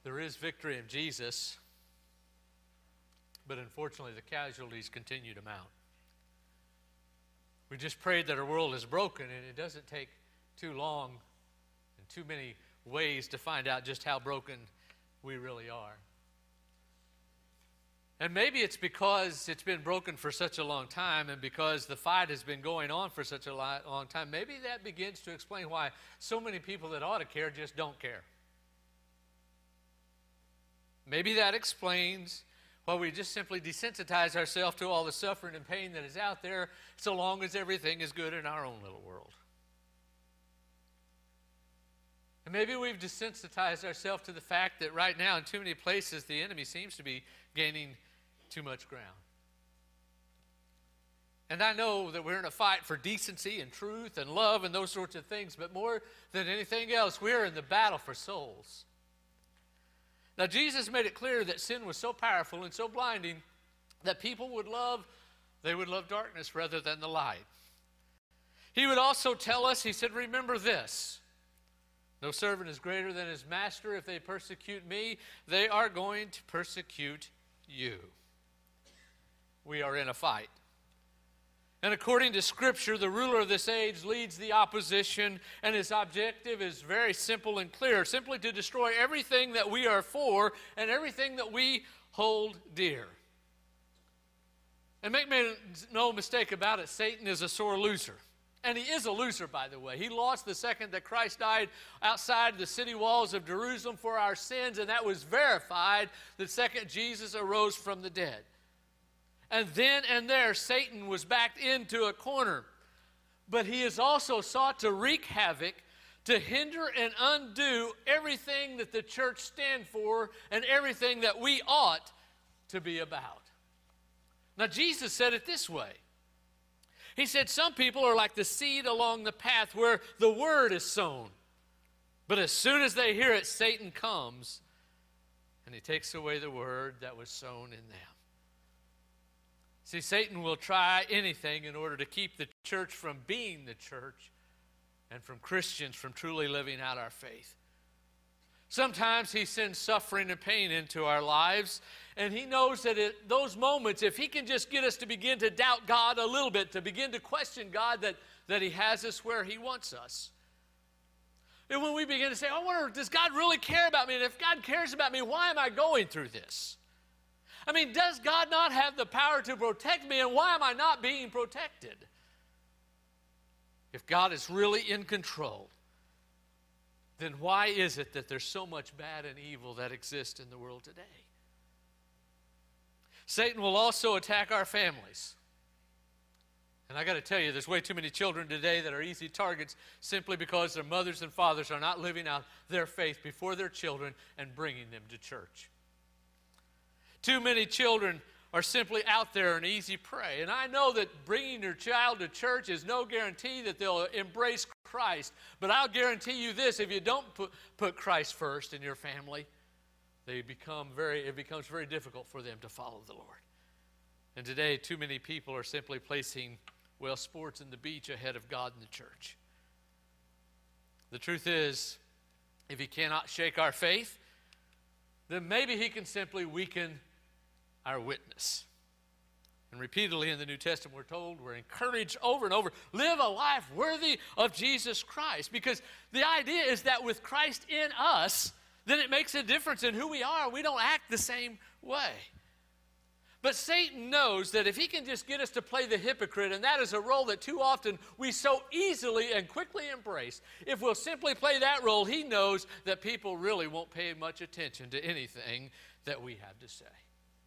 There is victory in Jesus, but unfortunately the casualties continue to mount. We just prayed that our world is broken, and it doesn't take too long and too many ways to find out just how broken we really are. And maybe it's because it's been broken for such a long time, and because the fight has been going on for such a long time, maybe that begins to explain why so many people that ought to care just don't care. Maybe that explains why we just simply desensitize ourselves to all the suffering and pain that is out there, so long as everything is good in our own little world. And maybe we've desensitized ourselves to the fact that right now in too many places the enemy seems to be gaining too much ground. And I know that we're in a fight for decency and truth and love and those sorts of things, but more than anything else, we're in the battle for souls. Now, Jesus made it clear that sin was so powerful and so blinding that people would love darkness rather than the light. He would also tell us, he said, remember this, no servant is greater than his master. If they persecute me, they are going to persecute you. We are in a fight. And according to Scripture, the ruler of this age leads the opposition, and his objective is very simple and clear, simply to destroy everything that we are for and everything that we hold dear. And make no mistake about it, Satan is a sore loser. And he is a loser, by the way. He lost the second that Christ died outside the city walls of Jerusalem for our sins, and that was verified the second Jesus arose from the dead. And then and there, Satan was backed into a corner. But he has also sought to wreak havoc, to hinder and undo everything that the church stands for and everything that we ought to be about. Now, Jesus said it this way. He said, some people are like the seed along the path where the word is sown. But as soon as they hear it, Satan comes and he takes away the word that was sown in them. See, Satan will try anything in order to keep the church from being the church and from Christians from truly living out our faith. Sometimes he sends suffering and pain into our lives, and he knows that at those moments, if he can just get us to begin to doubt God a little bit, to begin to question God that he has us where he wants us. And when we begin to say, I wonder, does God really care about me? And if God cares about me, why am I going through this? I mean, does God not have the power to protect me, and why am I not being protected? If God is really in control, then why is it that there's so much bad and evil that exists in the world today? Satan will also attack our families. And I got to tell you, there's way too many children today that are easy targets simply because their mothers and fathers are not living out their faith before their children and bringing them to church. Too many children are simply out there an easy prey. And I know that bringing your child to church is no guarantee that they'll embrace Christ. But I'll guarantee you this, if you don't put Christ first in your family, it becomes very difficult for them to follow the Lord. And today, too many people are simply placing, sports and the beach ahead of God and the church. The truth is, if he cannot shake our faith, then maybe he can simply weaken our witness. And repeatedly in the New Testament, we're told, we're encouraged over and over, live a life worthy of Jesus Christ. Because the idea is that with Christ in us, then it makes a difference in who we are. We don't act the same way. But Satan knows that if he can just get us to play the hypocrite, and that is a role that too often we so easily and quickly embrace, if we'll simply play that role, he knows that people really won't pay much attention to anything that we have to say.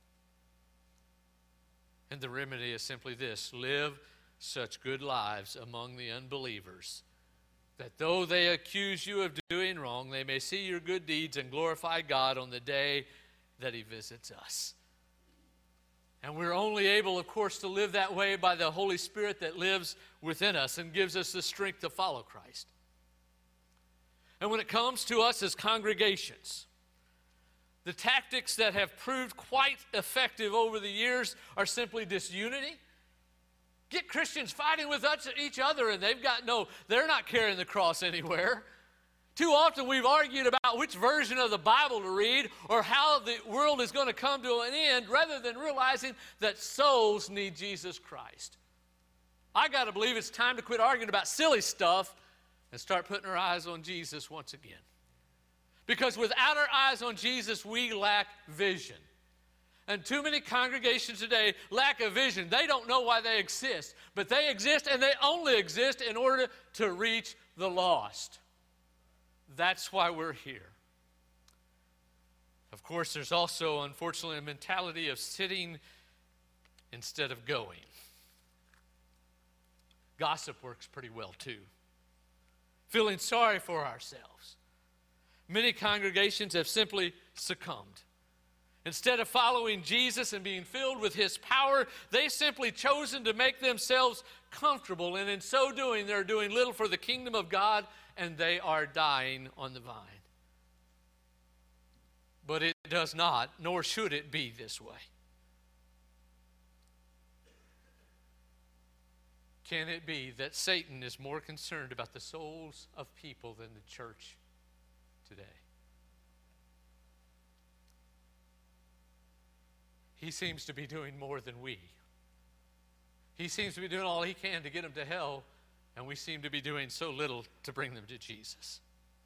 And the remedy is simply this: live such good lives among the unbelievers that though they accuse you of doing wrong, they may see your good deeds and glorify God on the day that he visits us. And we're only able, of course, to live that way by the Holy Spirit that lives within us and gives us the strength to follow Christ. And when it comes to us as congregations, the tactics that have proved quite effective over the years are simply disunity. Get Christians fighting with each other, and they're not carrying the cross anywhere. Too often we've argued about which version of the Bible to read or how the world is going to come to an end rather than realizing that souls need Jesus Christ. I got to believe it's time to quit arguing about silly stuff and start putting our eyes on Jesus once again. Because without our eyes on Jesus, we lack vision. And too many congregations today lack a vision. They don't know why they exist, but they exist and they only exist in order to reach the lost. That's why we're here. Of course, there's also, unfortunately, a mentality of sitting instead of going. Gossip works pretty well, too. Feeling sorry for ourselves. Many congregations have simply succumbed. Instead of following Jesus and being filled with His power, they've simply chosen to make themselves comfortable, and in so doing, they're doing little for the kingdom of God, and they are dying on the vine. But it does not, nor should it be this way. Can it be that Satan is more concerned about the souls of people than the church today? He seems to be doing more than we. He seems to be doing all he can to get them to hell, and we seem to be doing so little to bring them to Jesus.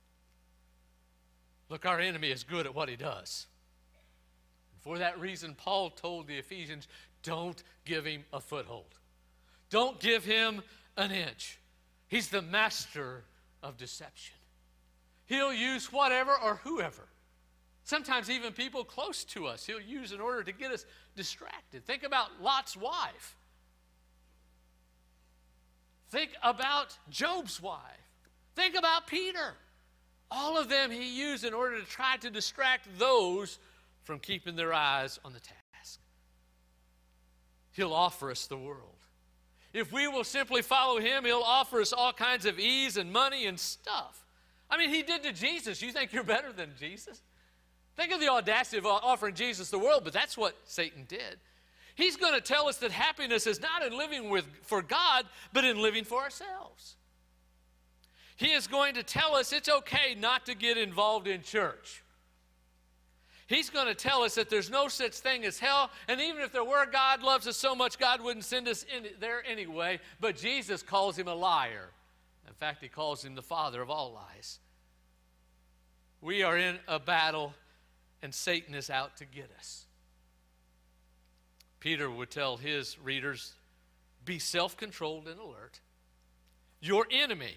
Look, our enemy is good at what he does. And for that reason, Paul told the Ephesians, don't give him a foothold. Don't give him an inch. He's the master of deception. He'll use whatever or whoever. Sometimes even people close to us, he'll use in order to get us distracted. Think about Lot's wife. Think about Job's wife. Think about Peter. All of them he used in order to try to distract those from keeping their eyes on the task. He'll offer us the world. If we will simply follow him, he'll offer us all kinds of ease and money and stuff. I mean, he did to Jesus. You think you're better than Jesus? Think of the audacity of offering Jesus the world, but that's what Satan did. He's going to tell us that happiness is not in living for God, but in living for ourselves. He is going to tell us it's okay not to get involved in church. He's going to tell us that there's no such thing as hell, and even if there were, God loves us so much, God wouldn't send us in there anyway, but Jesus calls him a liar. In fact, he calls him the father of all lies. We are in a battle, and Satan is out to get us. Peter would tell his readers, be self-controlled and alert. Your enemy,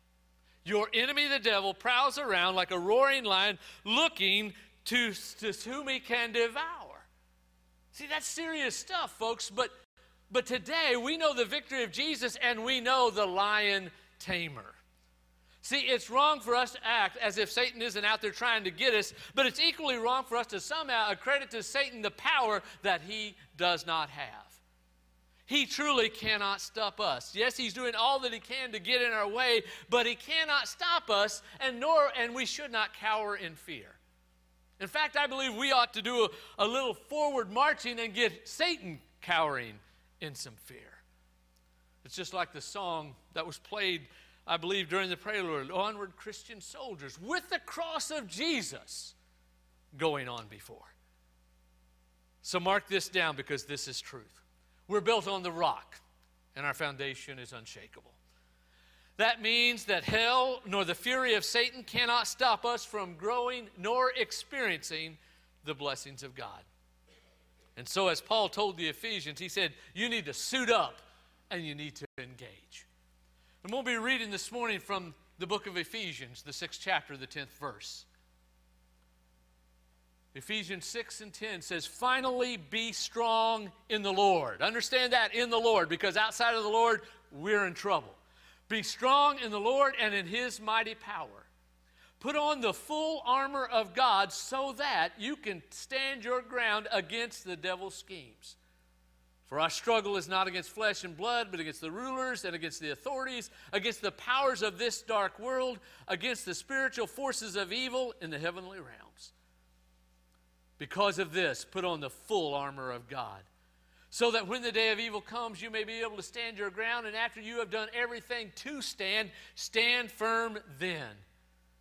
the devil, prowls around like a roaring lion looking to whom he can devour. See, that's serious stuff, folks, but today we know the victory of Jesus and we know the lion tamer. See, it's wrong for us to act as if Satan isn't out there trying to get us, but it's equally wrong for us to somehow accredit to Satan the power that he does not have. He truly cannot stop us. Yes, he's doing all that he can to get in our way, but he cannot stop us, and we should not cower in fear. In fact, I believe we ought to do a little forward marching and get Satan cowering in some fear. It's just like the song that was played, I believe, during the prelude, Onward Christian Soldiers, with the cross of Jesus going on before. So mark this down because this is truth. We're built on the rock, and our foundation is unshakable. That means that hell nor the fury of Satan cannot stop us from growing nor experiencing the blessings of God. And so as Paul told the Ephesians, he said, you need to suit up and you need to engage. And we'll be reading this morning from the book of Ephesians, the 6th chapter, the 10th verse. Ephesians 6 and 10 says, finally be strong in the Lord. Understand that, in the Lord, because outside of the Lord, we're in trouble. Be strong in the Lord and in his mighty power. Put on the full armor of God so that you can stand your ground against the devil's schemes. For our struggle is not against flesh and blood, but against the rulers and against the authorities, against the powers of this dark world, against the spiritual forces of evil in the heavenly realms. Because of this, put on the full armor of God, so that when the day of evil comes, you may be able to stand your ground, and after you have done everything to stand, stand firm then.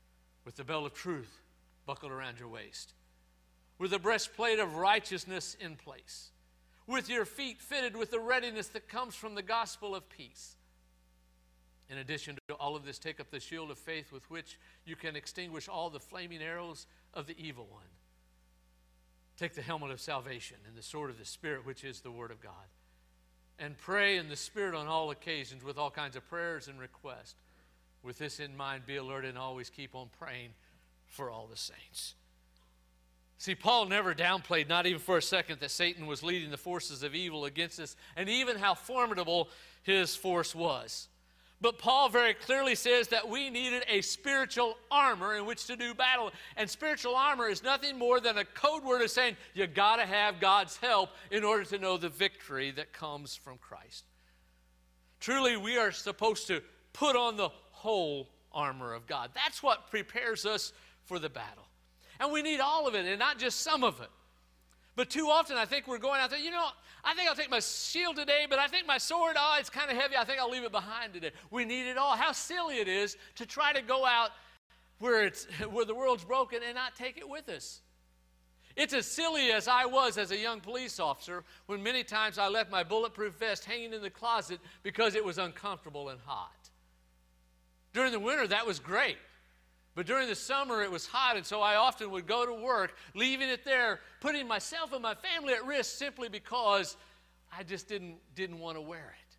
with the belt of truth buckled around your waist, with the breastplate of righteousness in place, with your feet fitted with the readiness that comes from the gospel of peace. In addition to all of this, take up the shield of faith with which you can extinguish all the flaming arrows of the evil one. Take the helmet of salvation and the sword of the Spirit, which is the Word of God. And pray in the Spirit on all occasions with all kinds of prayers and requests. With this in mind, be alert and always keep on praying for all the saints. See, Paul never downplayed, not even for a second, that Satan was leading the forces of evil against us, and even how formidable his force was. But Paul very clearly says that we needed a spiritual armor in which to do battle. And spiritual armor is nothing more than a code word of saying you got to have God's help in order to know the victory that comes from Christ. Truly, we are supposed to put on the whole armor of God. That's what prepares us for the battle. And we need all of it and not just some of it. But too often I think we're going out there, I think I'll take my shield today, but I think my sword, it's kind of heavy. I think I'll leave it behind today. We need it all. How silly it is to try to go out where the world's broken and not take it with us. It's as silly as I was as a young police officer when many times I left my bulletproof vest hanging in the closet because it was uncomfortable and hot. During the winter, that was great. But during the summer, it was hot, and so I often would go to work, leaving it there, putting myself and my family at risk simply because I just didn't want to wear it.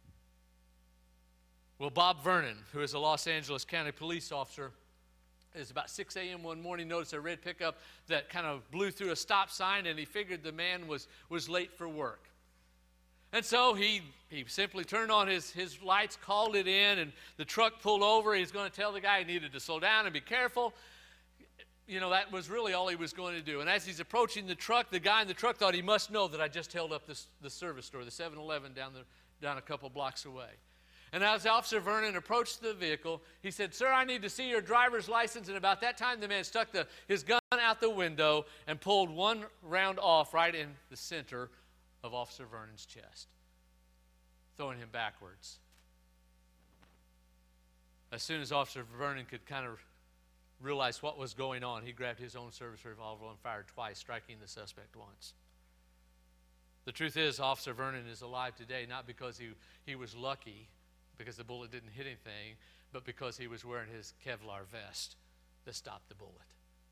Well, Bob Vernon, who is a Los Angeles County police officer, is about 6 a.m. one morning, noticed a red pickup that kind of blew through a stop sign, and he figured the man was late for work. And so he simply turned on his lights, called it in, and the truck pulled over. He's going to tell the guy he needed to slow down and be careful. That was really all he was going to do. And as he's approaching the truck, the guy in the truck thought he must know that I just held up the service store, the 7-Eleven down a couple blocks away. And as Officer Vernon approached the vehicle, he said, "Sir, I need to see your driver's license." And about that time, the man stuck his gun out the window and pulled one round off right in the center of Officer Vernon's chest, throwing him backwards. As soon as Officer Vernon could kind of realize what was going on, he grabbed his own service revolver and fired twice, striking the suspect once. The truth is, Officer Vernon is alive today, not because he was lucky, because the bullet didn't hit anything, but because he was wearing his Kevlar vest that stopped the bullet.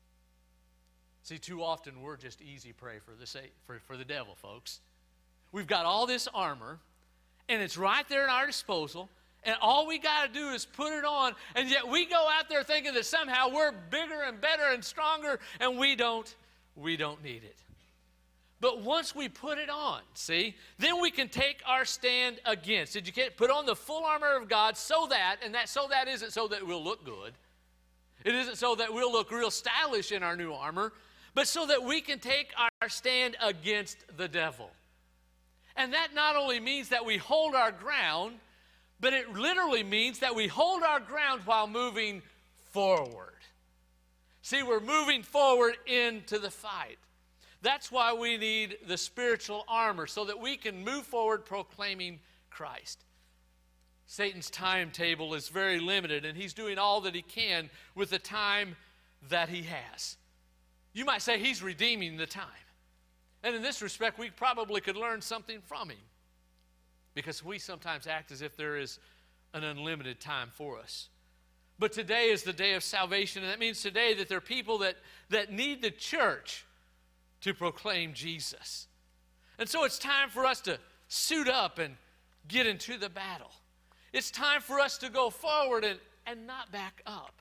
See, too often we're just easy prey for the devil, folks. We've got all this armor, and it's right there at our disposal, and all we got to do is put it on, and yet we go out there thinking that somehow we're bigger and better and stronger, and we don't need it. But once we put it on, see, then we can take our stand against. Did you get put on the full armor of God so that isn't so that we'll look good. It isn't so that we'll look real stylish in our new armor, but so that we can take our stand against the devil. And that not only means that we hold our ground, but it literally means that we hold our ground while moving forward. See, we're moving forward into the fight. That's why we need the spiritual armor, so that we can move forward proclaiming Christ. Satan's timetable is very limited, and he's doing all that he can with the time that he has. You might say he's redeeming the time. And in this respect, we probably could learn something from him, because we sometimes act as if there is an unlimited time for us. But today is the day of salvation, and that means today that there are people that need the church to proclaim Jesus. And so it's time for us to suit up and get into the battle. It's time for us to go forward and not back up.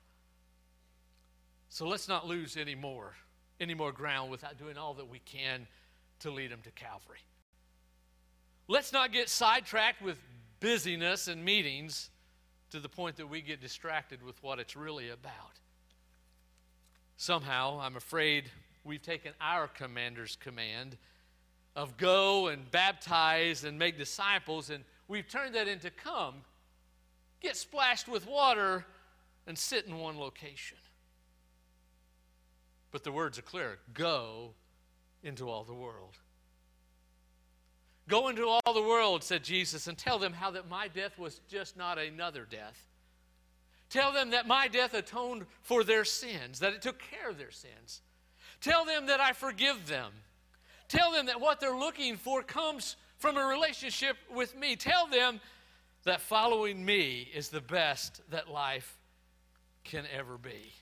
So let's not lose any more ground without doing all that we can to lead them to Calvary. Let's not get sidetracked with busyness and meetings to the point that we get distracted with what it's really about. Somehow, I'm afraid we've taken our commander's command of go and baptize and make disciples, and we've turned that into come, get splashed with water, and sit in one location. But the words are clear. Go into all the world. Go into all the world, said Jesus, and tell them how that my death was just not another death. Tell them that my death atoned for their sins, that it took care of their sins. Tell them that I forgive them. Tell them that what they're looking for comes from a relationship with me. Tell them that following me is the best that life can ever be.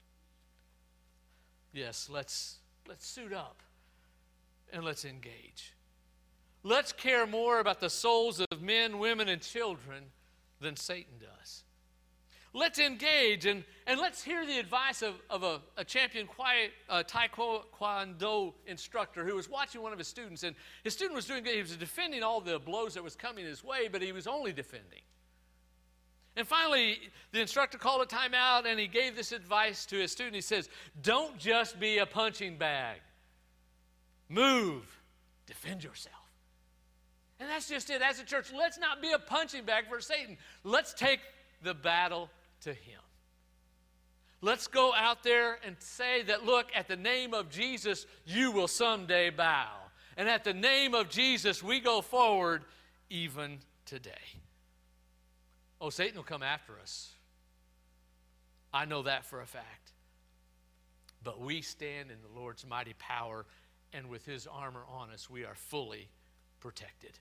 Yes, let's suit up and let's engage. Let's care more about the souls of men, women, and children than Satan does. Let's engage and let's hear the advice of a champion taekwondo instructor who was watching one of his students. And his student was doing good. He was defending all the blows that was coming his way, but he was only defending. And finally, the instructor called a timeout, and he gave this advice to his student. He says, don't just be a punching bag. Move. Defend yourself. And that's just it. As a church, let's not be a punching bag for Satan. Let's take the battle to him. Let's go out there and say that, look, at the name of Jesus, you will someday bow. And at the name of Jesus, we go forward even today. Oh, Satan will come after us. I know that for a fact. But we stand in the Lord's mighty power, and with his armor on us, we are fully protected.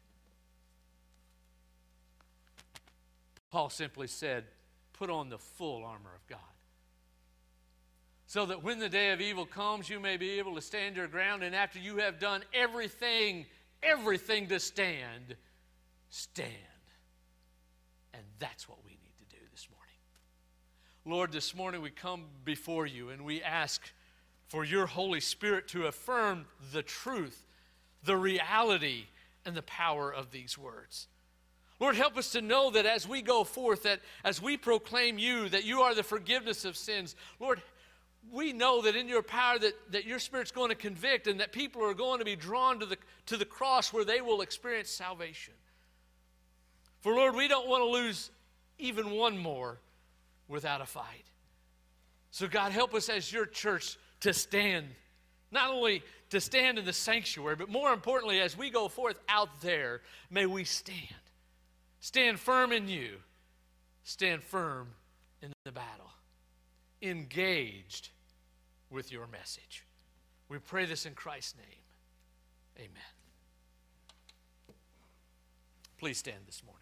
Paul simply said, put on the full armor of God, so that when the day of evil comes, you may be able to stand your ground, and after you have done everything to stand, stand. And that's what we need to do this morning. Lord, this morning we come before you and we ask for your Holy Spirit to affirm the truth, the reality, and the power of these words. Lord, help us to know that as we go forth, that as we proclaim you, that you are the forgiveness of sins. Lord, we know that in your power that your Spirit's going to convict, and that people are going to be drawn to the cross where they will experience salvation. For Lord, we don't want to lose even one more without a fight. So God, help us as your church to stand, not only to stand in the sanctuary, but more importantly, as we go forth out there, may we stand. Stand firm in you. Stand firm in the battle. Engaged with your message. We pray this in Christ's name. Amen. Please stand this morning.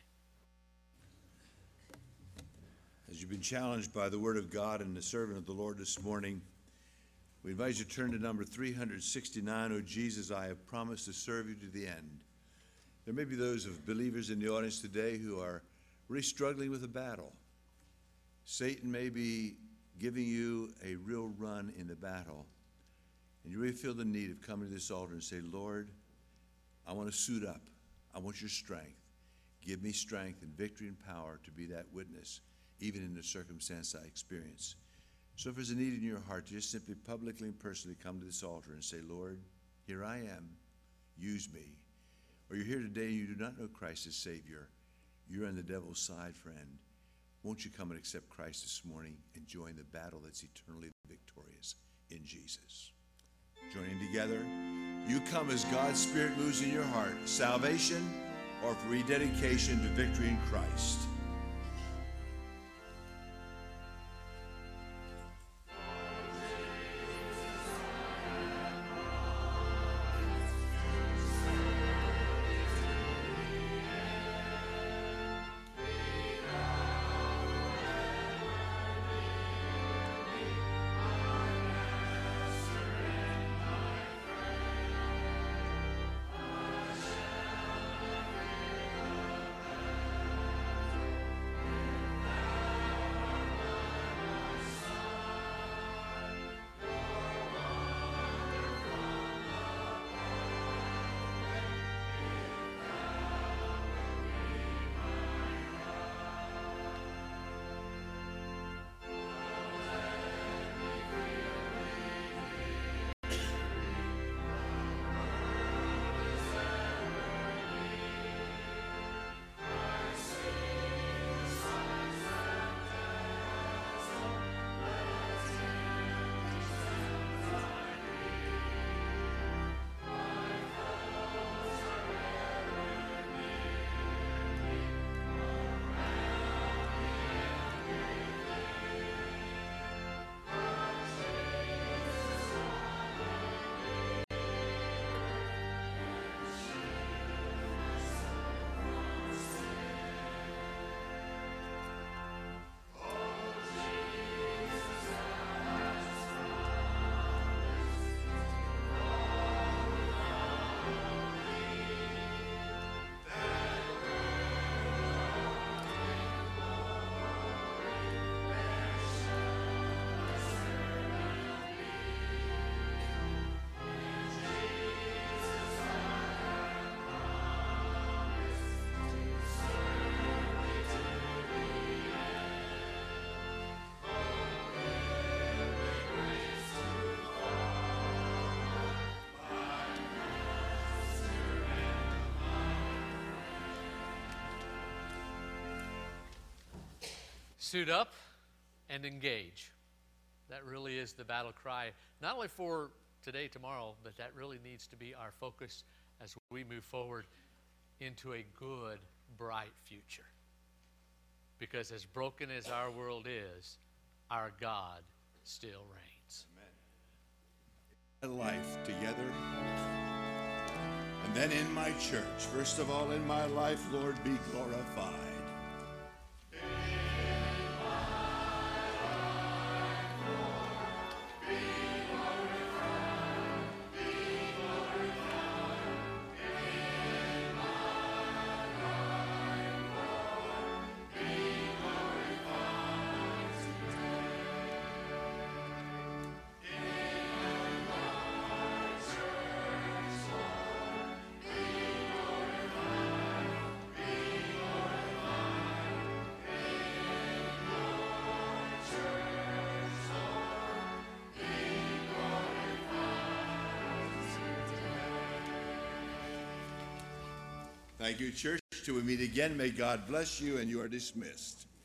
As you've been challenged by the Word of God and the servant of the Lord this morning, we invite you to turn to number 369, O Jesus, I have promised to serve you to the end. There may be those of believers in the audience today who are really struggling with a battle. Satan may be giving you a real run in the battle, and you really feel the need of coming to this altar and say, Lord, I want to suit up. I want your strength. Give me strength and victory and power to be that witness, even in the circumstance I experience. So if there's a need in your heart, just simply publicly and personally come to this altar and say, Lord, here I am. Use me. Or you're here today and you do not know Christ as Savior. You're on the devil's side, friend. Won't you come and accept Christ this morning and join the battle that's eternally victorious in Jesus? Joining together, you come as God's Spirit moves in your heart, salvation or for rededication to victory in Christ. Suit up and engage. That really is the battle cry, not only for today, tomorrow, but that really needs to be our focus as we move forward into a good, bright future. Because as broken as our world is, our God still reigns. Amen. Life together, and then in my church. First of all, in my life, Lord, be glorified. Thank you, church. Till we meet again, may God bless you, and you are dismissed.